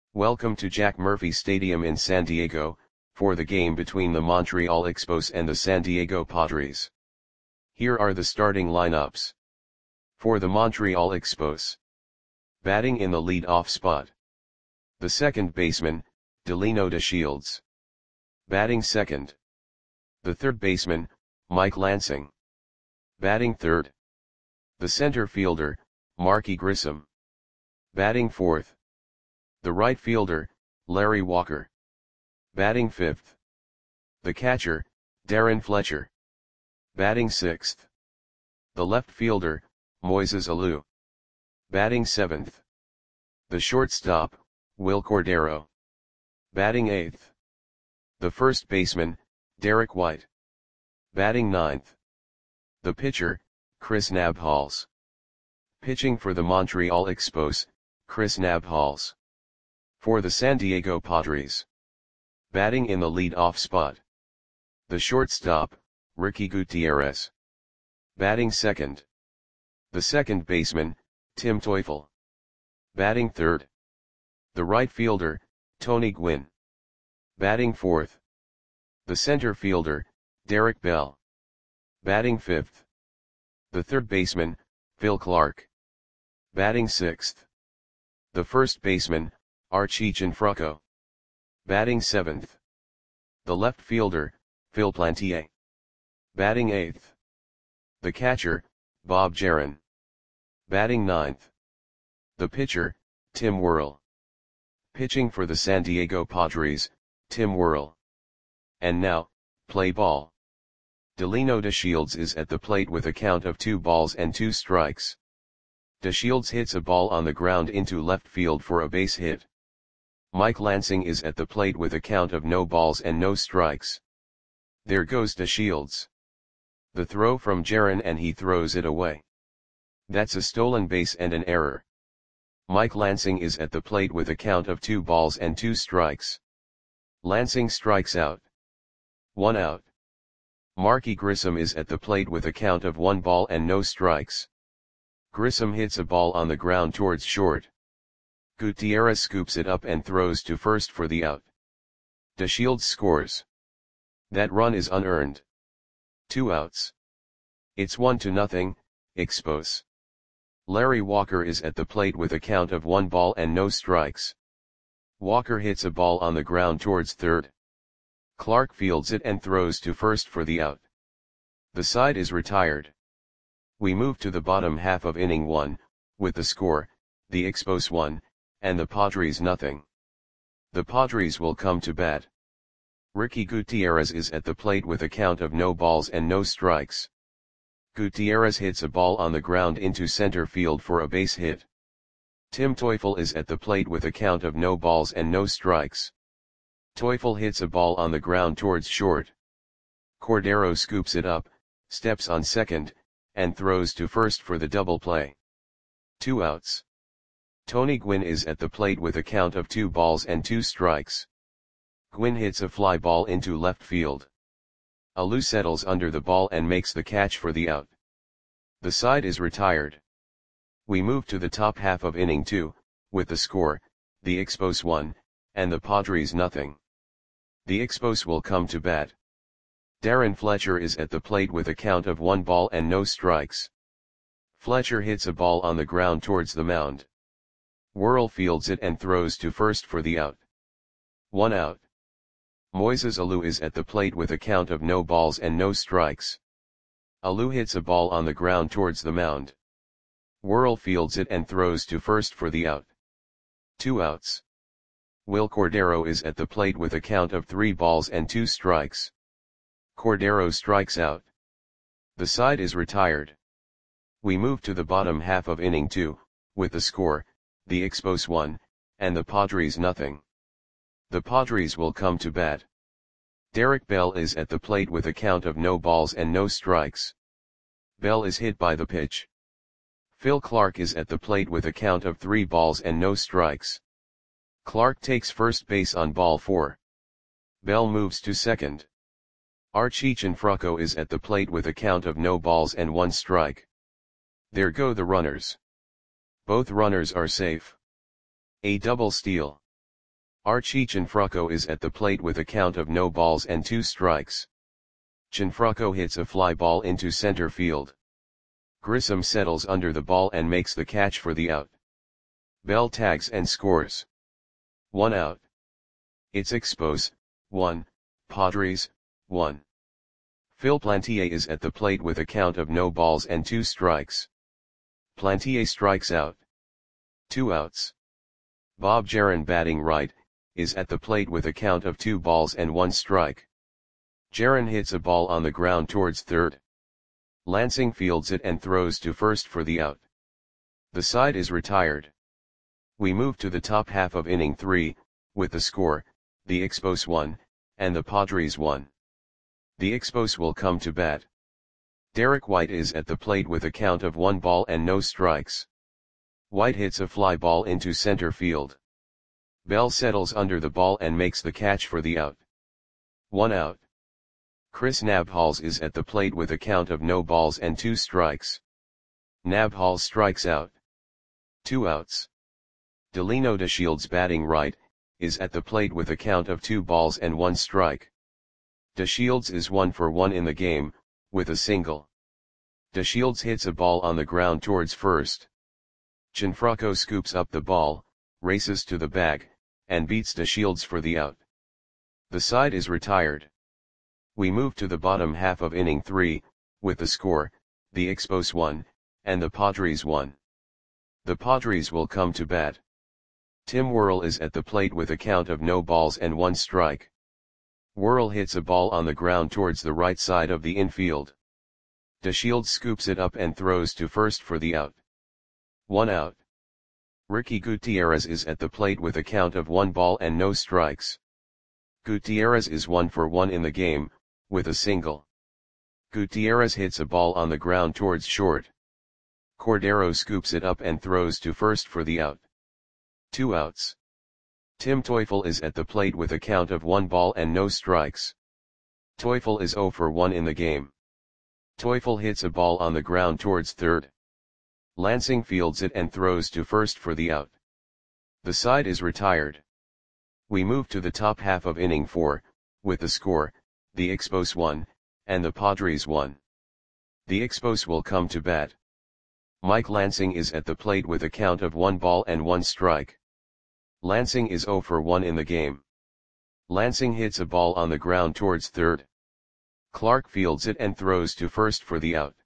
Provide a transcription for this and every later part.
Welcome to Jack Murphy Stadium in San Diego, for the game between the Montreal Expos and the San Diego Padres. Here are the starting lineups. For the Montreal Expos. Batting in the lead-off spot. The second baseman, Delino DeShields. Batting second. The third baseman, Mike Lansing. Batting third. The center fielder, Marky Grissom. Batting fourth. The right fielder, Larry Walker. Batting fifth. The catcher, Darren Fletcher. Batting sixth. The left fielder, Moises Alou. Batting seventh. The shortstop, Wil Cordero. Batting eighth. The first baseman, Derek White. Batting ninth. The pitcher, Chris Nabholz. Pitching for the Montreal Expos, Chris Nabholz. For the San Diego Padres. Batting in the lead-off spot. The shortstop, Ricky Gutierrez. Batting second. The second baseman, Tim Teufel. Batting third. The right fielder, Tony Gwynn. Batting fourth. The center fielder, Derek Bell. Batting fifth. The third baseman, Phil Clark. Batting sixth. The first baseman, Archie Cianfrocco. Batting seventh. The left fielder, Phil Plantier. Batting eighth. The catcher, Bob Jaron. Batting ninth. The pitcher, Tim Worrell. Pitching for the San Diego Padres, Tim Worrell. And now, play ball. Delino DeShields is at the plate with a count of 2-2. DeShields hits a ball on the ground into left field for a base hit. Mike Lansing is at the plate with a count of 0-0. There goes DeShields. The throw from Jaron and he throws it away. That's a stolen base and an error. Mike Lansing is at the plate with a count of 2-2. Lansing strikes out. 1 out. Marky Grissom is at the plate with a count of 1-0. Grissom hits a ball on the ground towards short. Gutierrez scoops it up and throws to first for the out. DeShields scores. That run is unearned. 2 outs. It's 1-0, Expos. Larry Walker is at the plate with a count of 1-0. Walker hits a ball on the ground towards third. Clark fields it and throws to first for the out. The side is retired. We move to the bottom half of inning 1, with the score, the Expos 1, and the Padres 0. The Padres will come to bat. Ricky Gutierrez is at the plate with a count of 0-0. Gutierrez hits a ball on the ground into center field for a base hit. Tim Teufel is at the plate with a count of 0-0. Teufel hits a ball on the ground towards short. Cordero scoops it up, steps on second, and throws to first for the double play. 2 outs. Tony Gwynn is at the plate with a count of 2-2. Gwynn hits a fly ball into left field. Alou settles under the ball and makes the catch for the out. The side is retired. We move to the top half of inning 2, with the score, the Expos 1, and the Padres 0. The Expos will come to bat. Darren Fletcher is at the plate with a count of 1-0. Fletcher hits a ball on the ground towards the mound. Worrell fields it and throws to first for the out. 1 out. Moises Alou is at the plate with a count of 0-0. Alou hits a ball on the ground towards the mound. Worrell fields it and throws to first for the out. 2 outs. Wil Cordero is at the plate with a count of 3-2. Cordero strikes out. The side is retired. We move to the bottom half of inning 2, with the score, the Expos 1, and the Padres 0. The Padres will come to bat. Derek Bell is at the plate with a count of 0-0. Bell is hit by the pitch. Phil Clark is at the plate with a count of 3-0. Clark takes first base on ball 4. Bell moves to second. Archie Cianfrocco is at the plate with a count of 0-1. There go the runners. Both runners are safe. A double steal. Archie Cianfrocco is at the plate with a count of no balls and 2 strikes. Cianfrocco hits a fly ball into center field. Grissom settles under the ball and makes the catch for the out. Bell tags and scores. 1 out. It's Expos, 1, Padres, 1. Phil Plantier is at the plate with a count of no balls and 2 strikes. Plantier strikes out. 2 outs. Bob Jaron, batting right, is at the plate with a count of 2 balls and 1 strike. Jaron hits a ball on the ground towards third. Lansing fields it and throws to first for the out. The side is retired. We move to the top half of inning 3, with the score, the Expos 1, and the Padres 1. The Expos will come to bat. Derek White is at the plate with a count of 1 ball and no strikes. White hits a fly ball into center field. Bell settles under the ball and makes the catch for the out. 1 out. Chris Nabhals is at the plate with a count of no balls and 2 strikes. Nabhals strikes out. 2 outs. Delino DeShields, batting right, is at the plate with a count of 2 balls and 1 strike. DeShields is 1 for 1 in the game, with a single. DeShields hits a ball on the ground towards first. Cianfrocco scoops up the ball, races to the bag, and beats DeShields for the out. The side is retired. We move to the bottom half of inning 3, with the score, the Expos 1, and the Padres 1. The Padres will come to bat. Tim Worrell is at the plate with a count of no balls and 1 strike. Worrell hits a ball on the ground towards the right side of the infield. DeShields scoops it up and throws to first for the out. 1 out. Ricky Gutierrez is at the plate with a count of 1 ball and no strikes. Gutierrez is 1 for 1 in the game, with a single. Gutierrez hits a ball on the ground towards short. Cordero scoops it up and throws to first for the out. 2 outs. Tim Teufel is at the plate with a count of 1 ball and no strikes. Teufel is 0 for 1 in the game. Teufel hits a ball on the ground towards third. Lansing fields it and throws to first for the out. The side is retired. We move to the top half of inning 4, with the score, the Expos 1, and the Padres 1. The Expos will come to bat. Mike Lansing is at the plate with a count of 1 ball and 1 strike. Lansing is 0 for 1 in the game. Lansing hits a ball on the ground towards third. Clark fields it and throws to first for the out.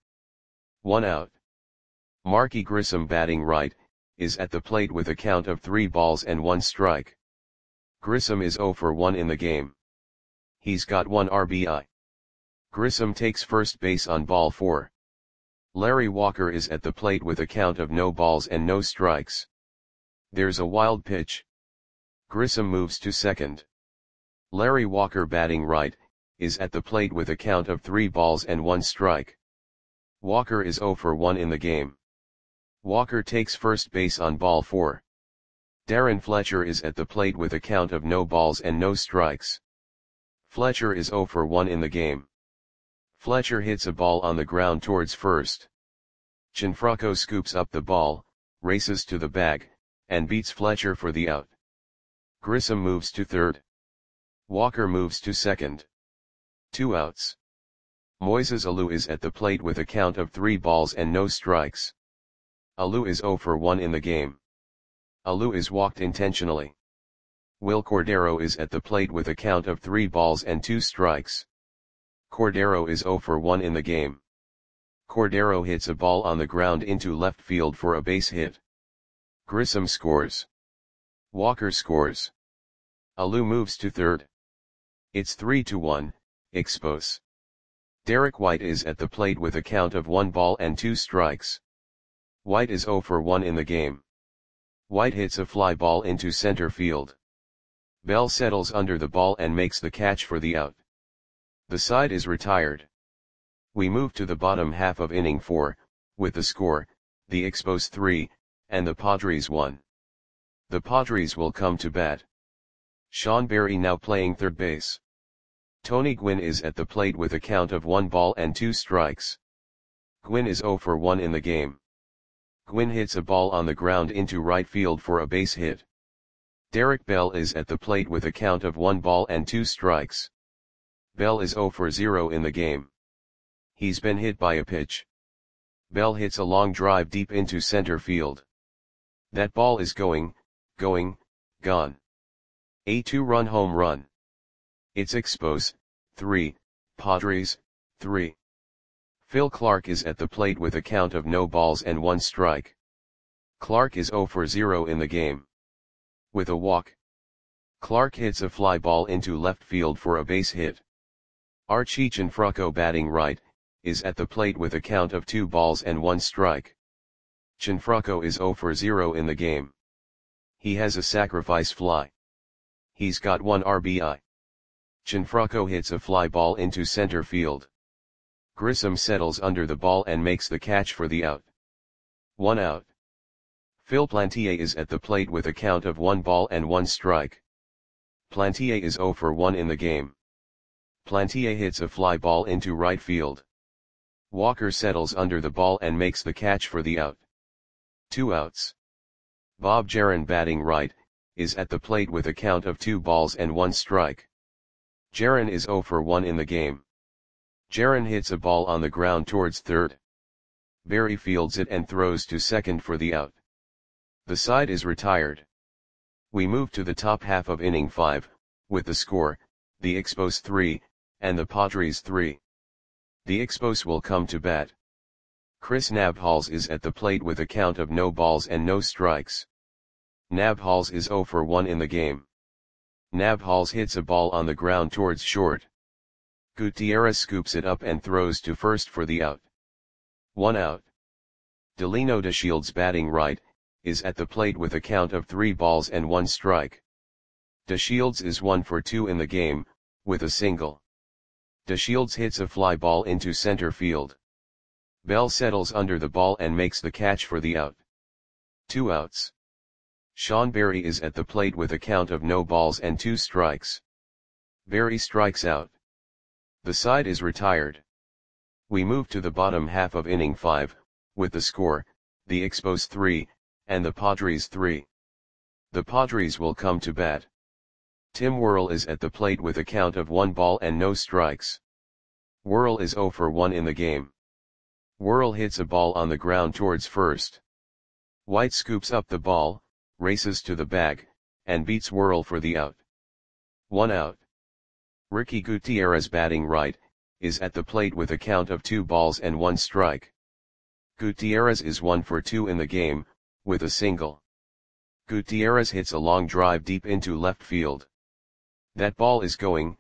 1 out. Marky Grissom, batting right, is at the plate with a count of 3 balls and 1 strike. Grissom is 0 for 1 in the game. He's got 1 RBI. Grissom takes first base on ball 4. Larry Walker is at the plate with a count of no balls and no strikes. There's a wild pitch. Grissom moves to second. Larry Walker, batting right, is at the plate with a count of 3 balls and 1 strike. Walker is 0 for 1 in the game. Walker takes first base on ball 4. Darren Fletcher is at the plate with a count of no balls and no strikes. Fletcher is 0 for 1 in the game. Fletcher hits a ball on the ground towards first. Cianfrocco scoops up the ball, races to the bag, and beats Fletcher for the out. Grissom moves to third. Walker moves to second. 2 outs. Moises Alou is at the plate with a count of 3 balls and no strikes. Alou is 0 for 1 in the game. Alou is walked intentionally. Will Cordero is at the plate with a count of 3 balls and 2 strikes. Cordero is 0 for 1 in the game. Cordero hits a ball on the ground into left field for a base hit. Grissom scores. Walker scores. Alou moves to third. It's 3-1, Expos. Derek White is at the plate with a count of 1 ball and 2 strikes. White is 0 for 1 in the game. White hits a fly ball into center field. Bell settles under the ball and makes the catch for the out. The side is retired. We move to the bottom half of inning 4, with the score, the Expos 3, and the Padres 1. The Padres will come to bat. Sean Berry now playing third base. Tony Gwynn is at the plate with a count of 1 ball and 2 strikes. Gwynn is 0 for 1 in the game. Gwynn hits a ball on the ground into right field for a base hit. Derek Bell is at the plate with a count of 1 ball and 2 strikes. Bell is 0 for 0 in the game. He's been hit by a pitch. Bell hits a long drive deep into center field. That ball is going, gone. A 2-run home run. It's Expos, 3, Padres, 3. Phil Clark is at the plate with a count of no balls and 1 strike. Clark is 0 for 0 in the game. With a walk, Clark hits a fly ball into left field for a base hit. Archie Cianfrocco, batting right, is at the plate with a count of 2 balls and 1 strike. Cianfrocco is 0 for 0 in the game. He has a sacrifice fly. He's got 1 RBI. Cianfrocco hits a fly ball into center field. Grissom settles under the ball and makes the catch for the out. 1 out. Phil Plantier is at the plate with a count of 1 ball and 1 strike. Plantier is 0 for 1 in the game. Plantier hits a fly ball into right field. Walker settles under the ball and makes the catch for the out. 2 outs. Bob Jaron, batting right, is at the plate with a count of 2 balls and 1 strike. Jaron is 0 for 1 in the game. Jaron hits a ball on the ground towards third. Barry fields it and throws to second for the out. The side is retired. We move to the top half of inning 5, with the score, the Expos 3, and the Padres 3. The Expos will come to bat. Chris Nabhals is at the plate with a count of no balls and no strikes. Nabhals is 0 for 1 in the game. Nabhals hits a ball on the ground towards short. Gutierrez scoops it up and throws to first for the out. 1 out. Delino DeShields, batting right, is at the plate with a count of 3 balls and 1 strike. DeShields is 1 for 2 in the game, with a single. DeShields hits a fly ball into center field. Bell settles under the ball and makes the catch for the out. 2 outs. Sean Berry is at the plate with a count of no balls and 2 strikes. Berry strikes out. The side is retired. We move to the bottom half of inning 5, with the score, the Expos 3, and the Padres 3. The Padres will come to bat. Tim Worrell is at the plate with a count of 1 ball and no strikes. Worrell is 0 for 1 in the game. Worrell hits a ball on the ground towards first. White scoops up the ball, races to the bag, and beats Worrell for the out. 1 out. Ricky Gutierrez, batting right, is at the plate with a count of 2 balls and 1 strike. Gutierrez is 1 for 2 in the game, with a single. Gutierrez hits a long drive deep into left field. That ball is going,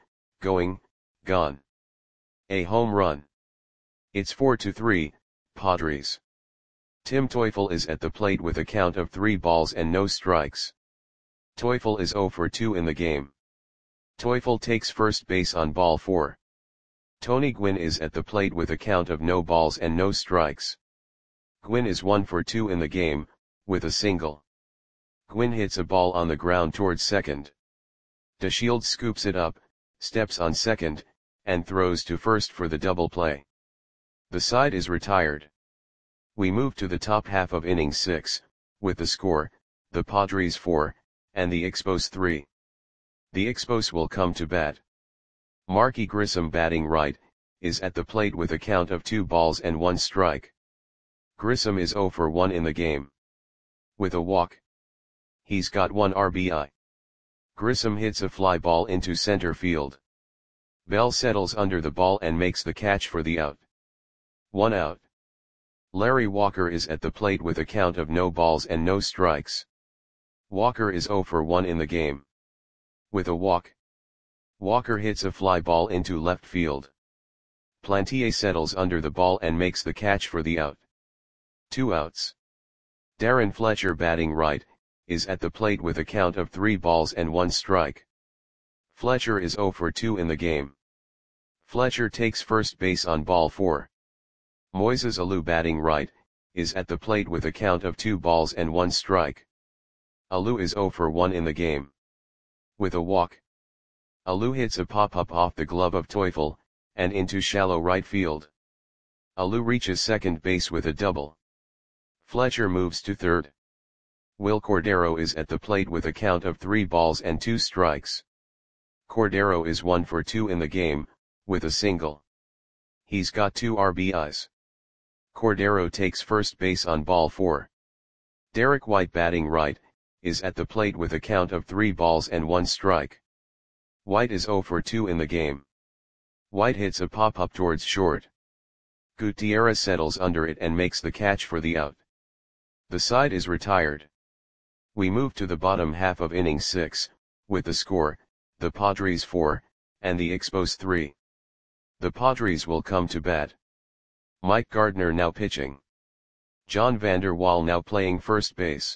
gone. A home run. It's 4-3, Padres. Tim Teufel is at the plate with a count of 3 balls and no strikes. Teufel is 0 for 2 in the game. Teufel takes first base on ball 4. Tony Gwynn is at the plate with a count of no balls and no strikes. Gwynn is 1 for 2 in the game, with a single. Gwynn hits a ball on the ground towards second. DeShields scoops it up, steps on second, and throws to first for the double play. The side is retired. We move to the top half of inning 6, with the score, the Padres 4, and the Expos 3. The Expos will come to bat. Marky Grissom, batting right, is at the plate with a count of 2 balls and 1 strike. Grissom is 0 for 1 in the game. With a walk, he's got 1 RBI. Grissom hits a fly ball into center field. Bell settles under the ball and makes the catch for the out. 1 out. Larry Walker is at the plate with a count of no balls and no strikes. Walker is 0 for 1 in the game. With a walk, Walker hits a fly ball into left field. Plantier settles under the ball and makes the catch for the out. 2 outs. Darren Fletcher, batting right, is at the plate with a count of 3 balls and 1 strike. Fletcher is 0 for 2 in the game. Fletcher takes first base on ball 4. Moises Alou, batting right, is at the plate with a count of 2 balls and 1 strike. Alou is 0 for 1 in the game. With a walk, Alou hits a pop-up off the glove of Teufel, and into shallow right field. Alou reaches second base with a double. Fletcher moves to third. Will Cordero is at the plate with a count of 3 balls and 2 strikes. Cordero is 1 for 2 in the game, with a single. He's got 2 RBIs. Cordero takes first base on ball 4. Derek White, batting right, is at the plate with a count of 3 balls and 1 strike. White is 0 for 2 in the game. White hits a pop-up towards short. Gutierrez settles under it and makes the catch for the out. The side is retired. We move to the bottom half of inning 6, with the score, the Padres 4, and the Expos 3. The Padres will come to bat. Mike Gardner now pitching. John Vander Wal now playing first base.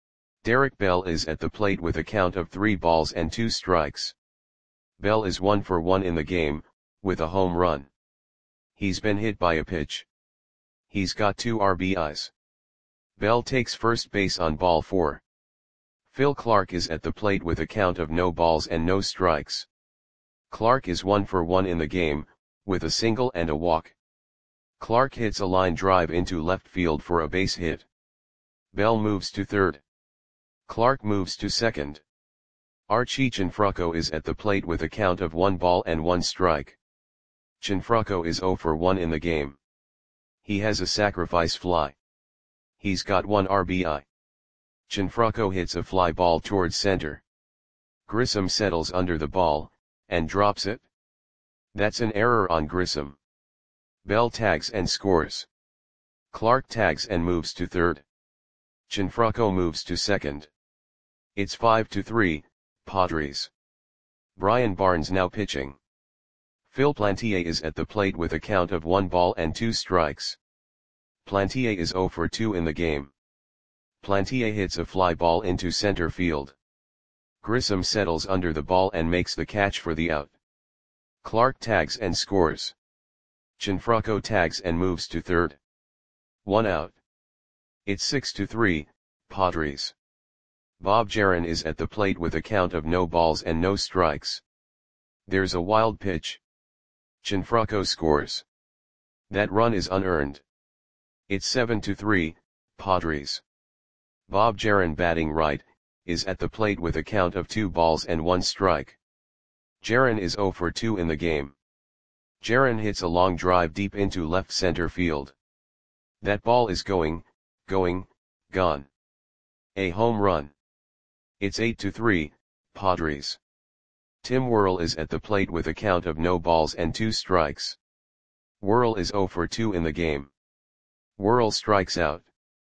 Derek Bell is at the plate with a count of 3 balls and 2 strikes. Bell is 1 for 1 in the game, with a home run. He's been hit by a pitch. He's got 2 RBIs. Bell takes first base on ball 4. Phil Clark is at the plate with a count of no balls and no strikes. Clark is 1 for 1 in the game, with a single and a walk. Clark hits a line drive into left field for a base hit. Bell moves to third. Clark moves to second. Archie Cianfrocco is at the plate with a count of 1 ball and 1 strike. Cianfrocco is 0 for 1 in the game. He has a sacrifice fly. He's got 1 RBI. Cianfrocco hits a fly ball towards center. Grissom settles under the ball, and drops it. That's an error on Grissom. Bell tags and scores. Clark tags and moves to third. Cianfrocco moves to second. It's 5-3, Padres. Brian Barnes now pitching. Phil Plantier is at the plate with a count of 1 ball and 2 strikes. Plantier is 0 for 2 in the game. Plantier hits a fly ball into center field. Grissom settles under the ball and makes the catch for the out. Clark tags and scores. Cianfrocco tags and moves to third. 1 out. It's 6-3, Padres. Bob Jaron is at the plate with a count of no balls and no strikes. There's a wild pitch. Cianfrocco scores. That run is unearned. It's 7-3, Padres. Bob Jaron, batting right, is at the plate with a count of 2 balls and 1 strike. Jaron is 0 for 2 in the game. Jaron hits a long drive deep into left center field. That ball is gone. A home run. It's 8-3, Padres. Tim Worrell is at the plate with a count of no balls and 2 strikes. Worrell is 0 for 2 in the game. Worrell strikes out.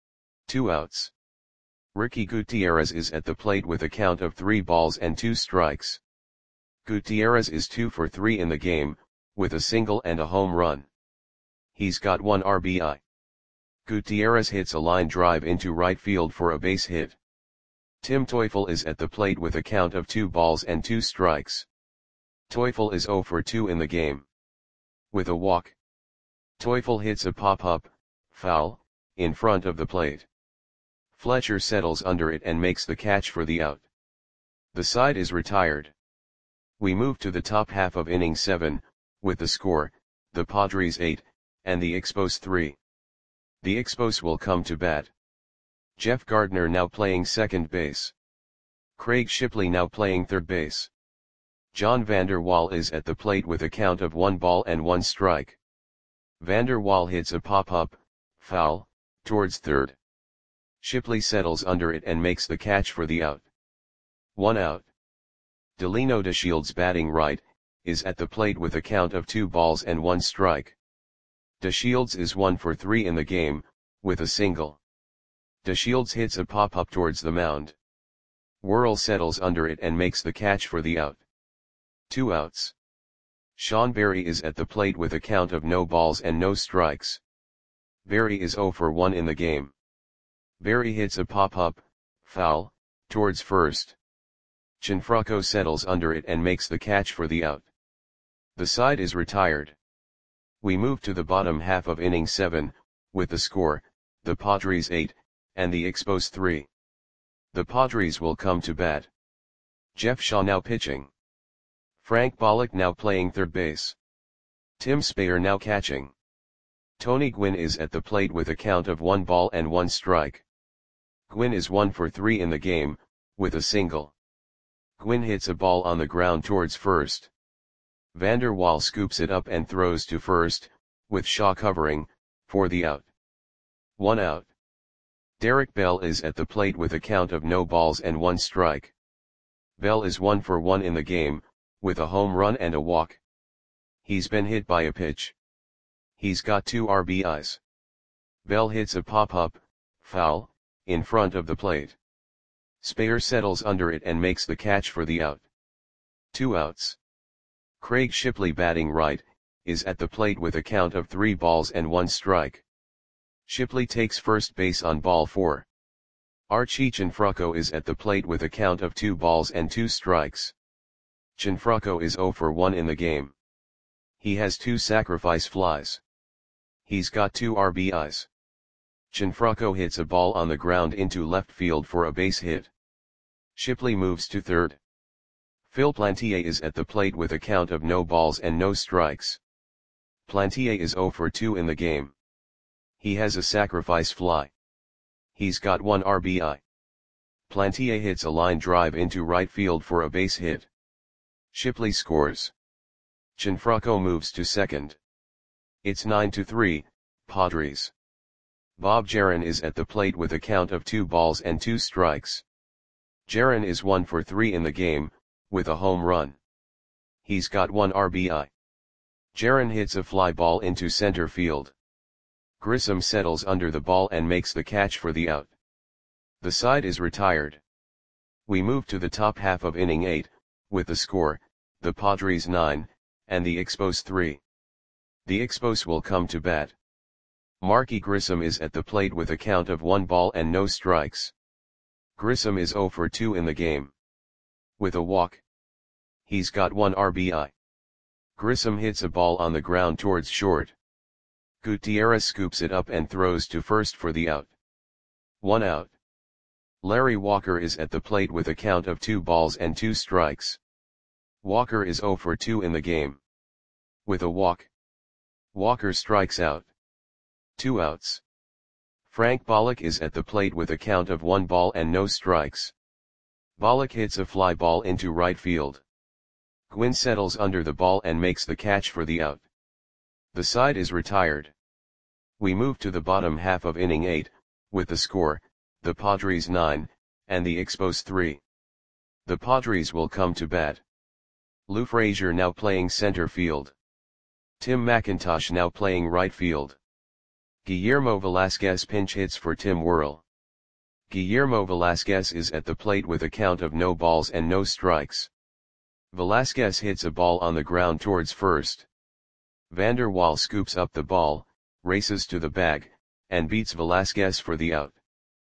2 outs. Ricky Gutierrez is at the plate with a count of 3 balls and 2 strikes. Gutierrez is 2 for 3 in the game, with a single and a home run. He's got 1 RBI. Gutierrez hits a line drive into right field for a base hit. Tim Teufel is at the plate with a count of 2 balls and 2 strikes. Teufel is 0 for 2 in the game. With a walk. Teufel hits a pop-up, foul, in front of the plate. Fletcher settles under it and makes the catch for the out. The side is retired. We move to the top half of inning 7, with the score, the Padres 8, and the Expos 3. The Expos will come to bat. Jeff Gardner now playing second base. Craig Shipley now playing third base. John Vander Wal is at the plate with a count of 1 ball and 1 strike. Vander Wal hits a pop-up, foul, towards third. Shipley settles under it and makes the catch for the out. 1 out. Delino DeShields, batting right, is at the plate with a count of 2 balls and 1 strike. DeShields is 1 for 3 in the game, with a single. DeShields hits a pop-up towards the mound. Worrell settles under it and makes the catch for the out. 2 outs. Sean Berry is at the plate with a count of no balls and no strikes. Berry is 0 for 1 in the game. Berry hits a pop-up, foul, towards first. Cianfrocco settles under it and makes the catch for the out. The side is retired. We move to the bottom half of inning 7, with the score, the Padres 8, and the Expos 3. The Padres will come to bat. Jeff Shaw now pitching. Frank Bollock now playing third base. Tim Speyer now catching. Tony Gwynn is at the plate with a count of 1 ball and 1 strike. Gwynn is 1 for 3 in the game, with a single. Gwynn hits a ball on the ground towards first. Vander Waal scoops it up and throws to first, with Shaw covering, for the out. 1 out. Derek Bell is at the plate with a count of no balls and 1 strike. Bell is 1 for 1 in the game, with a home run and a walk. He's been hit by a pitch. He's got 2 RBIs. Bell hits a pop-up, foul, in front of the plate. Speyer settles under it and makes the catch for the out. 2 outs. Craig Shipley, batting right, is at the plate with a count of 3 balls and 1 strike. Shipley takes first base on ball 4. Archie Cianfrocco is at the plate with a count of 2 balls and 2 strikes. Cianfrocco is 0 for 1 in the game. He has 2 sacrifice flies. He's got 2 RBIs. Cianfrocco hits a ball on the ground into left field for a base hit. Shipley moves to third. Phil Plantier is at the plate with a count of no balls and no strikes. Plantier is 0 for 2 in the game. He has a sacrifice fly. He's got 1 RBI. Plantier hits a line drive into right field for a base hit. Shipley scores. Cianfrocco moves to second. It's 9-3, Padres. Bob Geren is at the plate with a count of 2 balls and 2 strikes. Geren is 1 for 3 in the game, with a home run. He's got 1 RBI. Geren hits a fly ball into center field. Grissom settles under the ball and makes the catch for the out. The side is retired. We move to the top half of inning 8, with the score, the Padres 9, and the Expos 3. The Expos will come to bat. Marky Grissom is at the plate with a count of 1 ball and no strikes. Grissom is 0 for 2 in the game. With a walk. He's got 1 RBI. Grissom hits a ball on the ground towards short. Gutierrez scoops it up and throws to first for the out. 1 out. Larry Walker is at the plate with a count of 2 balls and 2 strikes. Walker is 0 for 2 in the game. With a walk. Walker strikes out. 2 outs. Frank Bollock is at the plate with a count of 1 ball and no strikes. Bollock hits a fly ball into right field. Gwynn settles under the ball and makes the catch for the out. The side is retired. We move to the bottom half of inning 8, with the score, the Padres 9, and the Expos 3. The Padres will come to bat. Lou Frazier now playing center field. Tim McIntosh now playing right field. Guillermo Velasquez pinch hits for Tim Worrell. Guillermo Velasquez is at the plate with a count of no balls and no strikes. Velasquez hits a ball on the ground towards first. Vander Waal scoops up the ball, races to the bag, and beats Velasquez for the out.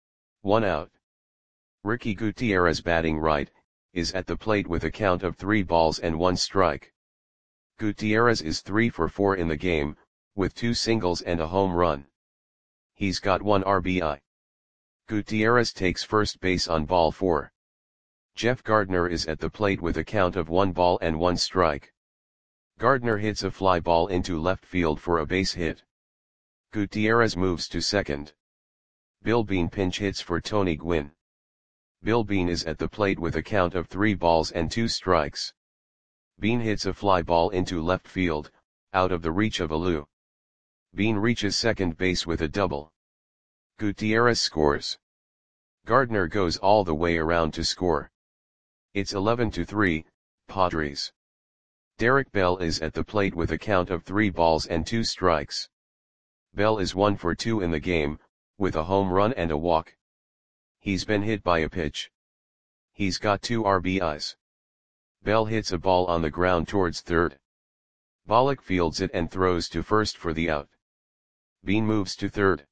1 out. Ricky Gutierrez, batting right, is at the plate with a count of 3 balls and 1 strike. Gutierrez is 3 for 4 in the game, with 2 singles and a home run. He's got 1 RBI. Gutierrez takes first base on ball 4. Jeff Gardner is at the plate with a count of 1 ball and 1 strike. Gardner hits a fly ball into left field for a base hit. Gutierrez moves to second. Bill Bean pinch hits for Tony Gwynn. Bill Bean is at the plate with a count of 3 balls and 2 strikes. Bean hits a fly ball into left field, out of the reach of Alou. Bean reaches second base with a double. Gutierrez scores. Gardner goes all the way around to score. It's 11-3, Padres. Derek Bell is at the plate with a count of 3 balls and 2 strikes. Bell is 1 for 2 in the game, with a home run and a walk. He's been hit by a pitch. He's got 2 RBIs. Bell hits a ball on the ground towards third. Bollock fields it and throws to first for the out. Bean moves to third.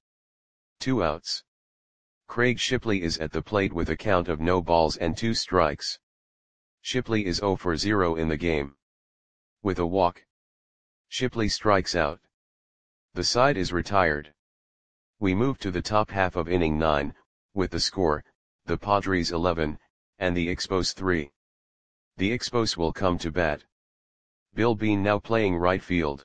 2 outs. Craig Shipley is at the plate with a count of no balls and 2 strikes. Shipley is 0 for 0 in the game. With a walk. Shipley strikes out. The side is retired. We move to the top half of inning 9, with the score, the Padres 11, and the Expos 3. The Expos will come to bat. Bill Bean now playing right field.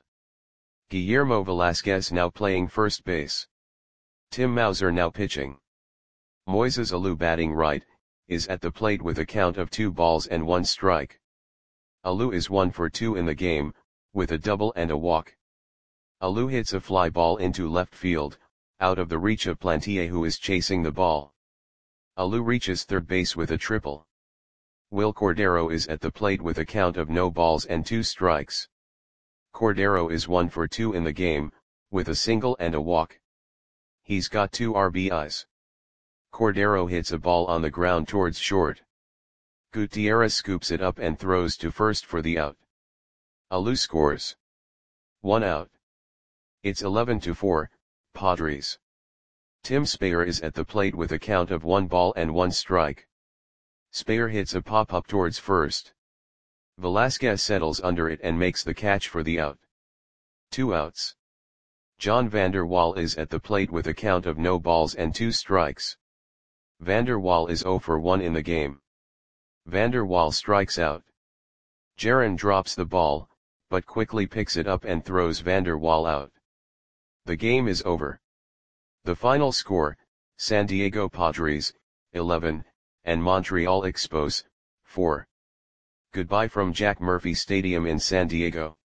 Guillermo Velasquez now playing first base. Tim Mauser now pitching. Moises Alou batting right, is at the plate with a count of 2 balls and 1 strike. Alou is 1 for 2 in the game, with a double and a walk. Alou hits a fly ball into left field, out of the reach of Plantier who is chasing the ball. Alou reaches third base with a triple. Will Cordero is at the plate with a count of no balls and 2 strikes. Cordero is 1 for 2 in the game, with a single and a walk. He's got 2 RBIs. Cordero hits a ball on the ground towards short. Gutierrez scoops it up and throws to first for the out. Alou scores. 1 out. It's 11-4, Padres. Tim Speyer is at the plate with a count of 1 ball and 1 strike. Speyer hits a pop-up towards first. Velasquez settles under it and makes the catch for the out. 2 outs. John Vander Wal is at the plate with a count of no balls and 2 strikes. Vander Wal is 0 for 1 in the game. Vander Wal strikes out. Jaron drops the ball, but quickly picks it up and throws Vander Wal out. The game is over. The final score, San Diego Padres, 11, and Montreal Expos, 4. Goodbye from Jack Murphy Stadium in San Diego.